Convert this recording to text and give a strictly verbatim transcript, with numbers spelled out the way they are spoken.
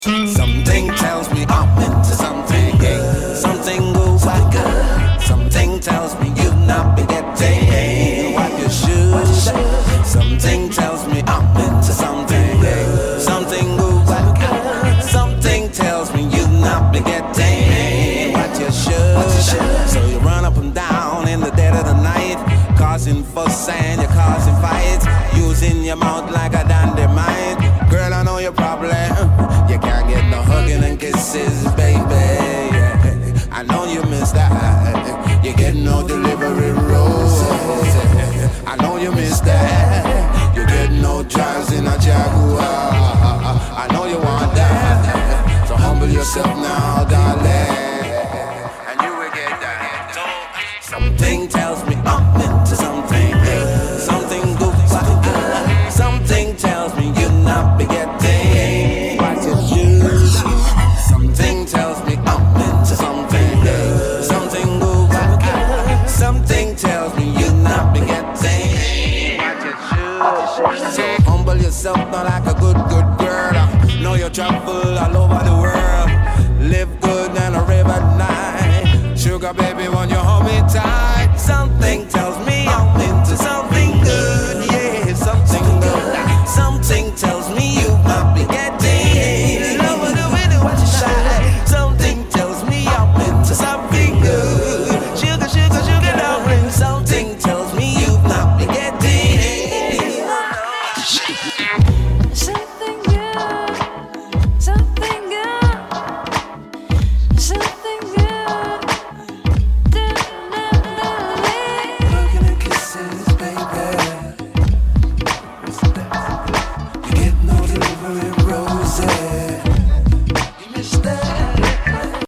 Something tells me I'm into something, yeah. Something goes like a. Something tells me you've not been getting what you should. Something tells me I'm into something, yeah. Something goes like a. Something tells me you've not been getting what you should. So you run up and down in the dead of the night, causing fuss and you're causing fights, using your mouth like a dynamite. Girl, I know your problem. You can't get no hugging and kisses, baby. I know you miss that. You get no delivery roses. I know you miss that. You get no drives in a Jaguar. I know you want that. So humble yourself now, darling, and you will get that. Something tells me I'm into something. Something goes like that. Something tells me you're not be getting what you should. Something tells me I'm into something. Something goes like that. Something tells me you're not be getting what you should. So humble yourself now like a good, good girl. Know you travel all over the world. Live good and rave at night. Sugar baby, when you hold me tight, something tells